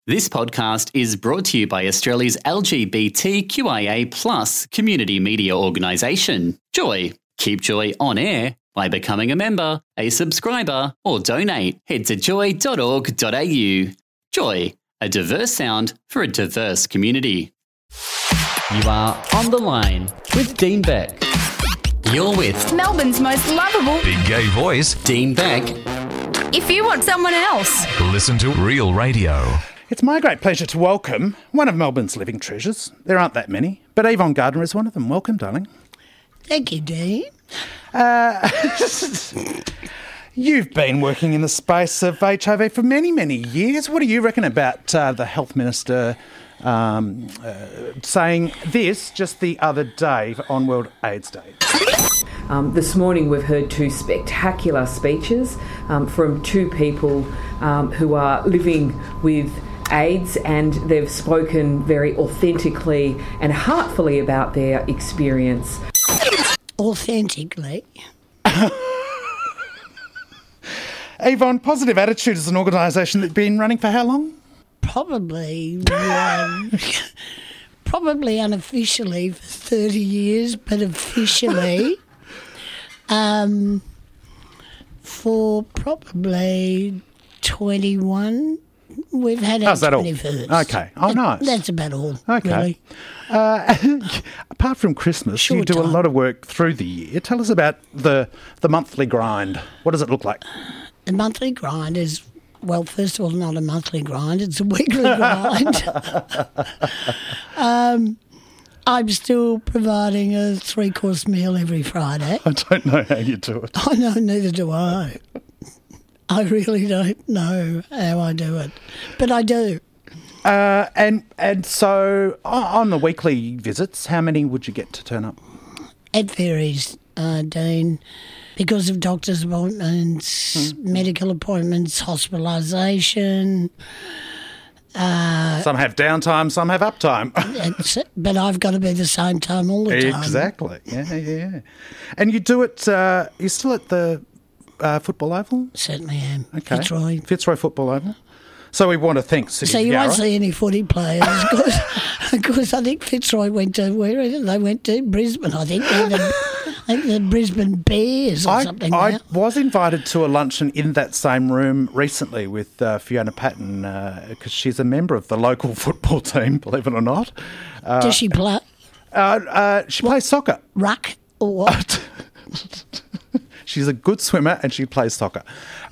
This podcast is brought to you by Australia's LGBTQIA+ community media organisation, Joy. Keep Joy on air by becoming a member, a subscriber, or donate. Head to joy.org.au. Joy, a diverse sound for a diverse community. You are on the line with Dean Beck. You're with Melbourne's most lovable big gay voice, Dean Beck. if you want someone else. Listen to Real Radio. It's my great pleasure to welcome one of Melbourne's living treasures. There aren't that many, but Yvonne Gardner is one of them. Welcome, darling. Thank you, Dean. You've been working in the space of HIV for many, many years. What do you reckon about the Health Minister saying this just the other day on World AIDS Day? This morning we've heard two spectacular speeches from two people who are living with AIDS, and they've spoken very authentically and heartfully about their experience. Authentically. Yvonne, Positive Attitude is an organisation that's been running for how long? Probably unofficially for 30 years, but officially for probably 21. We've had our 21st. Okay. Oh, nice. That's about all, Okay. really. Apart from Christmas, Short you do a time. lot of work through the year. Tell us about the monthly grind. What does it look like? The monthly grind is, well, first of all, not a monthly grind, it's a weekly grind. I'm still providing a 3-course meal every Friday. I don't know how you do it. I know, neither do I. I really don't know how I do it, but I do. And so on the weekly visits, how many would you get to turn up? It varies, Dean, because of doctor's appointments, medical appointments, hospitalisation. Some have downtime, some have uptime. But I've got to be the same time all the time. Exactly. Yeah. And you do it, you're still at the Football Oval? Certainly am. Okay. Fitzroy. Football Oval. So we want to thank City So of you Yarra. won't see any footy players because I think Fitzroy went to, where is it? They went to Brisbane, I think. The Brisbane Bears or something. I now. was invited to a luncheon in that same room recently with Fiona Patton because she's a member of the local football team, believe it or not. Does she play She plays soccer. ruck or what? She's a good swimmer and she plays soccer.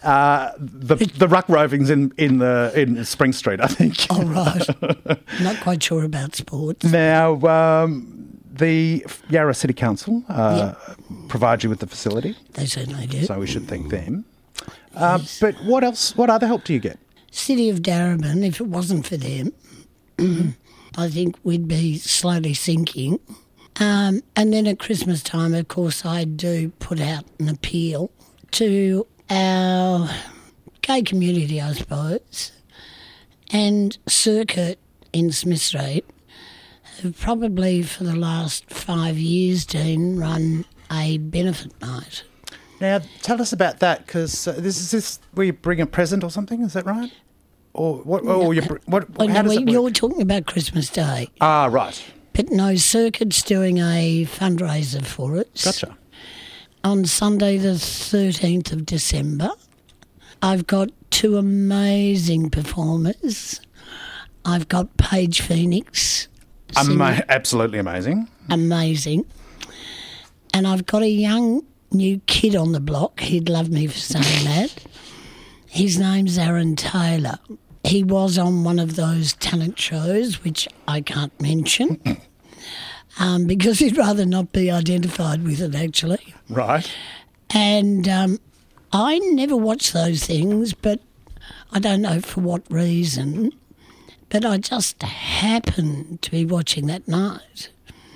The Ruck Rovings in Spring Street, I think. Oh, right. Not quite sure about sports. Now, the Yarra City Council provide you with the facility, They certainly do. so we should thank them. But what else? What other help do you get? City of Darebin, if it wasn't for them, I think we'd be slowly sinking. And then at Christmas time, of course, I do put out an appeal to our gay community, I suppose, and Circuit in Smith Street have probably for the last 5 years, Dean, run a benefit night. Now, tell us about that, because this is where you bring a present or something. Is that right? Or what? Or you what? Oh, How no, does it you're work? talking about Christmas Day. Ah, right. But no, Circuit's doing a fundraiser for us. Gotcha. On Sunday the 13th of December. I've got two amazing performers. I've got Paige Phoenix. singing, Absolutely amazing. amazing. And I've got a young new kid on the block. He'd love me for saying that. His name's Aaron Taylor. He was on one of those talent shows, which I can't mention, because he'd rather not be identified with it, actually. Right. And I never watch those things, but I don't know for what reason. But I just happened to be watching that night.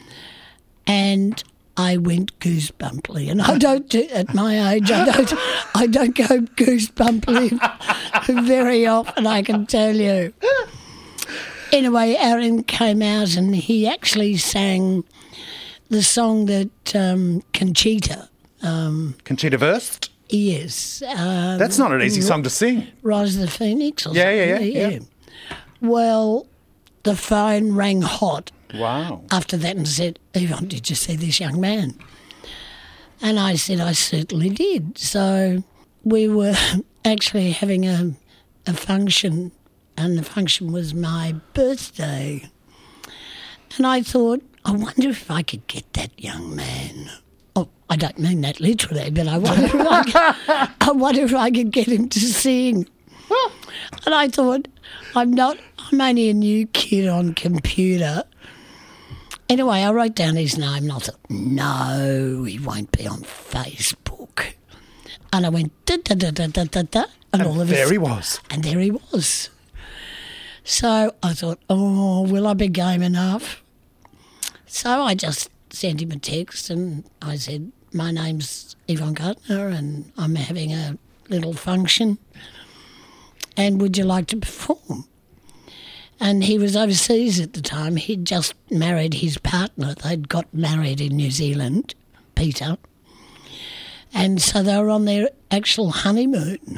And I went goosebumply. And I don't do, at my age, I don't go goosebumply very often, I can tell you. Anyway, Aaron came out and he actually sang the song that Conchita. Conchita Wurst. Yes. That's not an easy song to sing. Rise of the Phoenix or Yeah, something. yeah. Well, the phone rang hot Wow. after that and said, Yvonne, did you see this young man? And I said, I certainly did. So we were actually having a function, and the function was my birthday. And I thought, I wonder if I could get that young man. Oh, I don't mean that literally, but I wonder if I could get him to sing. And I thought, I'm only a new kid on computer. Anyway, I wrote down his name and I thought, no, he won't be on Facebook. And I went, da-da-da-da-da-da-da, and all of There his, he was. and there he was. So I thought, oh, will I be game enough? So I just sent him a text and I said, my name's Yvonne Gardner and I'm having a little function and would you like to perform? And he was overseas at the time. He'd just married his partner. They'd got married in New Zealand, Peter. And so they were on their actual honeymoon.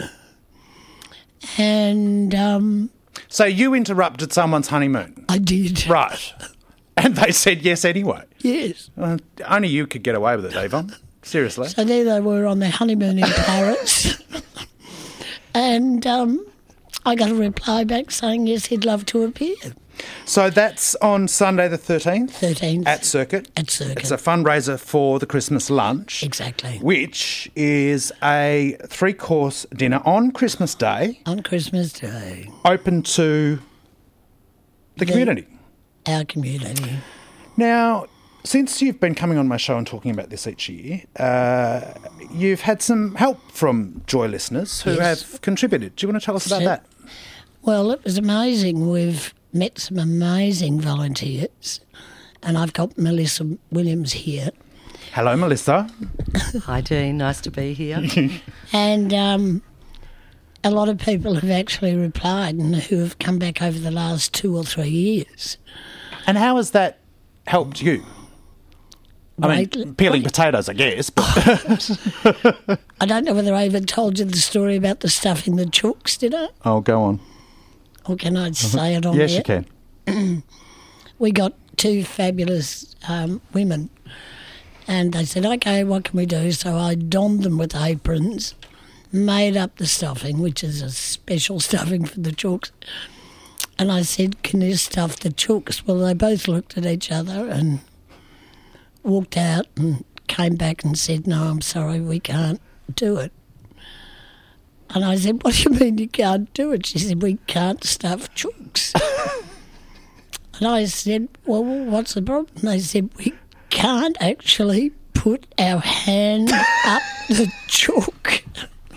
And So you interrupted someone's honeymoon. I did. Right. And they said yes anyway. Yes. Only you could get away with it, Yvonne. Seriously. So there they were on their honeymoon in Paris. And I got a reply back saying, yes, he'd love to appear. So that's on Sunday the 13th? 13th. At Circuit. At Circuit. It's a fundraiser for the Christmas lunch. Exactly. Which is a 3-course dinner on Christmas Day, On Christmas Day. open to the community. Our community. Now, since you've been coming on my show and talking about this each year, you've had some help from Joy listeners who Yes. have contributed. Do you want to tell us about So- that? Well, it was amazing. We've met some amazing volunteers. And I've got Melissa Williams here. Hello, Melissa. Hi, Dean. Nice to be here. And a lot of people have actually replied and who have come back over the last 2 or 3 years. And how has that helped you? I Greatly. mean, peeling potatoes, I guess. But I don't know whether I ever told you the story about the stuffing the chooks, did I? oh, go on. Or can I say it on Yes, there? you can. We got 2 fabulous women and they said, OK, what can we do? So I donned them with aprons, made up the stuffing, which is a special stuffing for the chooks. And I said, can you stuff the chooks? Well, they both looked at each other and walked out and came back and said, no, I'm sorry, we can't do it. And I said, what do you mean you can't do it? She said, we can't stuff chooks. And I said, well, what's the problem? They said, we can't actually put our hand up the chook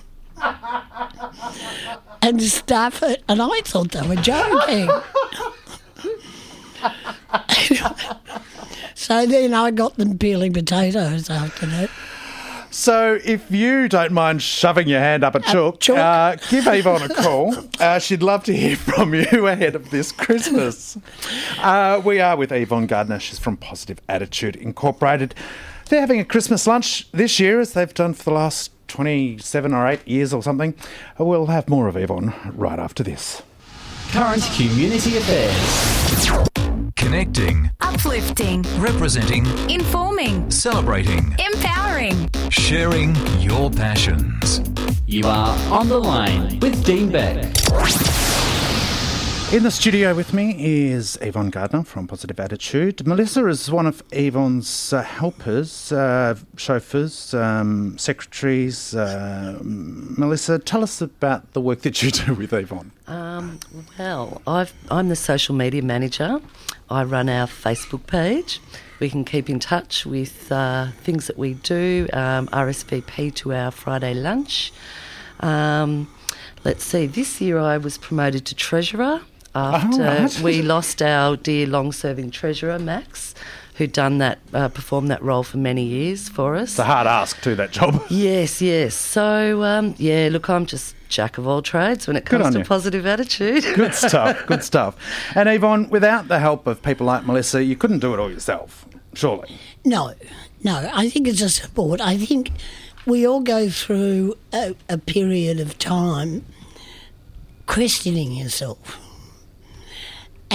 and stuff it. And I thought they were joking. So then I got them peeling potatoes after that. So if you don't mind shoving your hand up a chook, chook. give Yvonne a call. She'd love to hear from you ahead of this Christmas. We are with Yvonne Gardner. She's from Positive Attitude Incorporated. They're having a Christmas lunch this year, as they've done for the last 27 or 8 years or something. We'll have more of Yvonne right after this. Current community affairs. Connecting, Uplifting. representing, Informing. celebrating, Empowering. sharing your passions. You are on the line with Dean Beck. In the studio with me is Yvonne Gardner from Positive Attitude. Melissa is one of Yvonne's helpers, chauffeurs, secretaries. Melissa, tell us about the work that you do with Yvonne. Well, I'm the social media manager. I run our Facebook page. We can keep in touch with things that we do, RSVP to our Friday lunch. Let's see, this year I was promoted to treasurer after right. we lost our dear long-serving treasurer, Max, who'd done that, performed that role for many years for us. It's a hard ask to that job. Yes. So, look, I'm just jack of all trades when it Good comes on to you. positive attitude. Good stuff, good stuff. And Yvonne, without the help of people like Melissa, you couldn't do it all yourself, surely. No, I think it's a support. I think we all go through a period of time questioning yourself.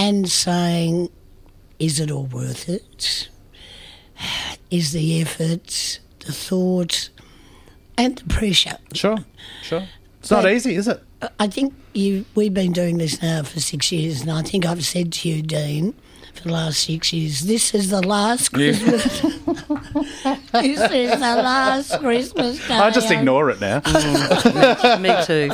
and saying, is it all worth it? Is the effort, the thought, and the pressure? Sure. It's not easy, is it? I think we've been doing this now for 6 years, and I think I've said to you, Dean, for the last 6 years, this is the last Christmas. This is the last Christmas day. I just ignore it now. Me too.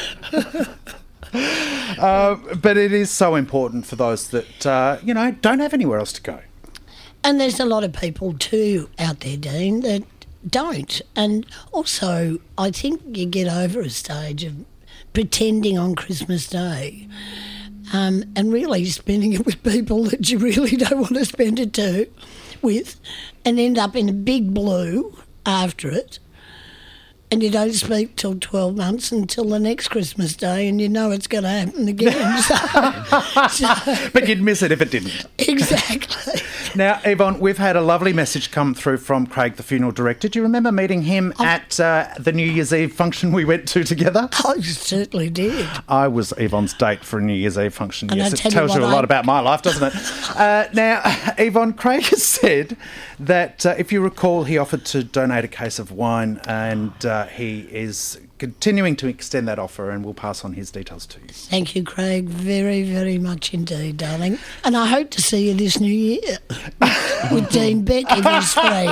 But it is so important for those that, don't have anywhere else to go. And there's a lot of people too out there, Dean, that don't. And also, I think you get over a stage of pretending on Christmas Day and really spending it with people that you really don't want to spend it with, and end up in a big blue after it. And you don't speak till 12 months until the next Christmas Day, and you know it's going to happen again. But you'd miss it if it didn't. Exactly. Now, Yvonne, we've had a lovely message come through from Craig, the funeral director. Do you remember meeting him at the New Year's Eve function we went to together? I certainly did. I was Yvonne's date for a New Year's Eve function. And yes, it tells you a lot about my life, doesn't it? Now, Yvonne, Craig has said that, if you recall, he offered to donate a case of wine, and he is continuing to extend that offer, and we'll pass on his details to you. Thank you, Craig, very, very much indeed, darling. And I hope to see you this new year with Dean Beck if he's free.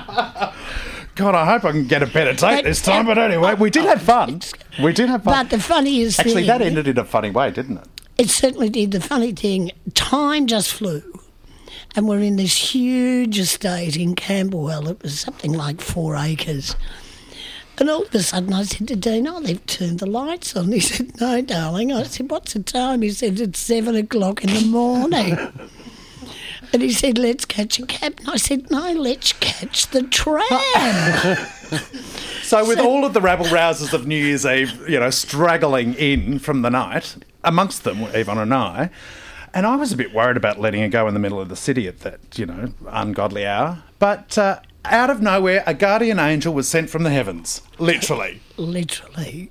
God, I hope I can get a better date this time. But anyway, we did have fun. But the funniest thing... Actually, that ended in a funny way, didn't it? It certainly did. The funny thing, time just flew. And we're in this huge estate in Camberwell. It was something like 4 acres. And all of a sudden I said to Dean, they've turned the lights on. He said, no, darling. I said, what's the time? He said, it's 7 o'clock in the morning. And he said, let's catch a cab. And I said, no, let's catch the tram. So with all of the rabble-rousers of New Year's Eve, straggling in from the night, amongst them, Yvonne and I was a bit worried about letting her go in the middle of the city at that, ungodly hour. But out of nowhere, a guardian angel was sent from the heavens. Literally. Literally.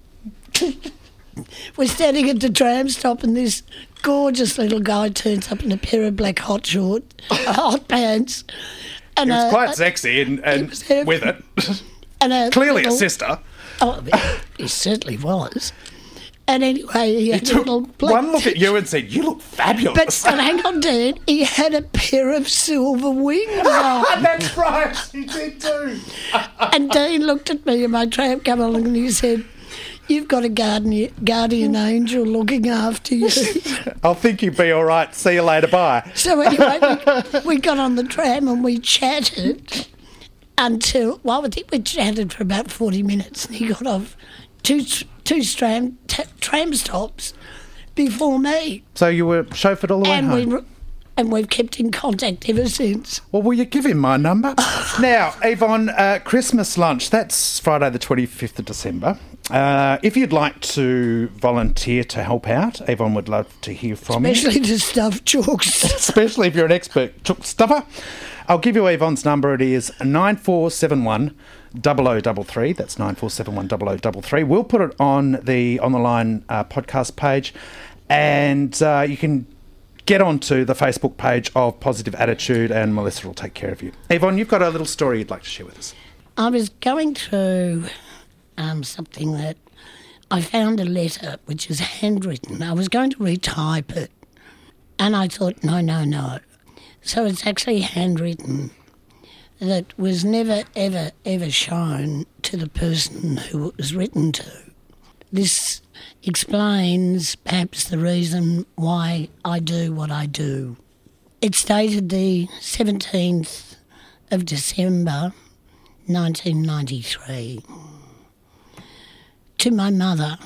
We're standing at the tram stop, and this gorgeous little guy turns up in a pair of black hot pants. And he was quite sexy and with it. And clearly a sister. Oh, he certainly was. And anyway, he had took a little black... one look at you and said, you look fabulous. But hang on, Dean, he had a pair of silver wings on. That's right, he did too. And Dean looked at me in my tram come along and he said, you've got a guardian angel looking after you. I'll think you'd be all right. See you later, bye. So anyway, we got on the tram and we chatted until, I think we chatted for about 40 minutes, and he got off two tram stops before me. So you were chauffeured all the way home? And we've kept in contact ever since. Well, will you give him my number? Now, Yvonne, Christmas lunch, that's Friday the 25th of December. If you'd like to volunteer to help out, Yvonne would love to hear from you. Especially to stuff chooks. Especially if you're an expert chook stuffer. I'll give you Yvonne's number. It is 9471 0033. That's 9471 0033. We'll put it on the line podcast page, and you can get onto the Facebook page of Positive Attitude, and Melissa will take care of you. Yvonne, you've got a little story you'd like to share with us. I was going through something that I found a letter which is handwritten. I was going to retype it, and I thought, no. So it's actually handwritten, that was never, ever, ever shown to the person who it was written to. This explains perhaps the reason why I do what I do. It's dated the 17th of December, 1993. To my mother.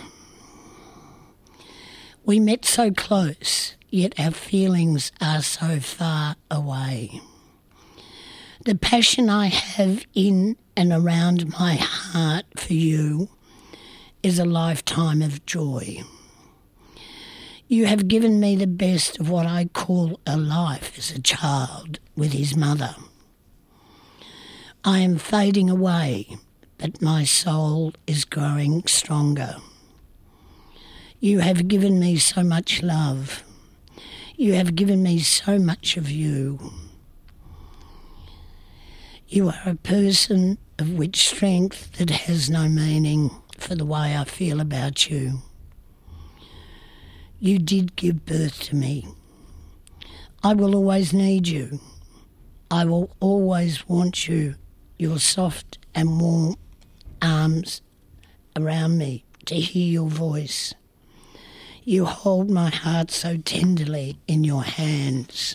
We met so close, yet our feelings are so far away. The passion I have in and around my heart for you is a lifetime of joy. You have given me the best of what I call a life as a child with his mother. I am fading away, but my soul is growing stronger. You have given me so much love. You have given me so much of you. You are a person of which strength that has no meaning for the way I feel about you. You did give birth to me. I will always need you. I will always want you, your soft and warm arms around me to hear your voice. You hold my heart so tenderly in your hands.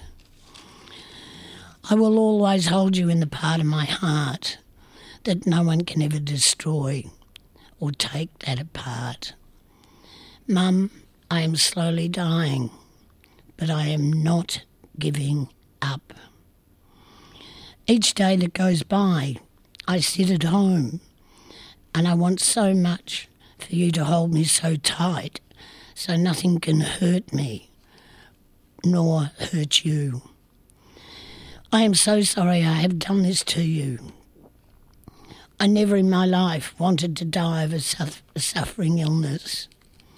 I will always hold you in the part of my heart that no one can ever destroy or take that apart. Mum, I am slowly dying, but I am not giving up. Each day that goes by, I sit at home and I want so much for you to hold me so tight so nothing can hurt me nor hurt you. I am so sorry I have done this to you. I never in my life wanted to die of a suffering illness.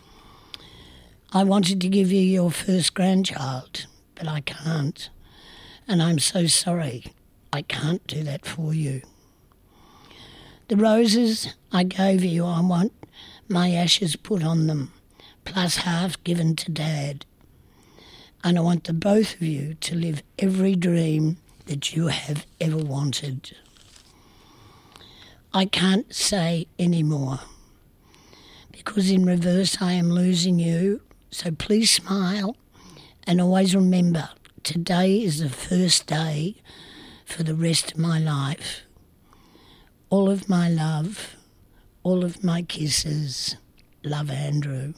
I wanted to give you your first grandchild, but I can't. And I'm so sorry I can't do that for you. The roses I gave you, I want my ashes put on them, plus half given to Dad. And I want the both of you to live every dream that you have ever wanted. I can't say any more, because in reverse I am losing you. So please smile and always remember, today is the first day for the rest of my life. All of my love, all of my kisses. Love, Andrew.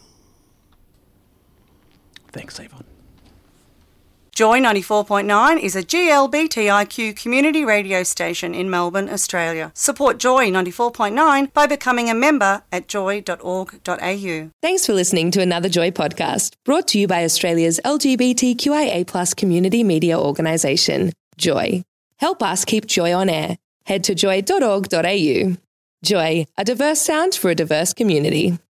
Thanks, Yvonne. Joy 94.9 is a GLBTIQ community radio station in Melbourne, Australia. Support Joy 94.9 by becoming a member at joy.org.au. Thanks for listening to another Joy podcast, brought to you by Australia's LGBTQIA+ community media organisation, Joy. Help us keep Joy on air. Head to joy.org.au. Joy, a diverse sound for a diverse community.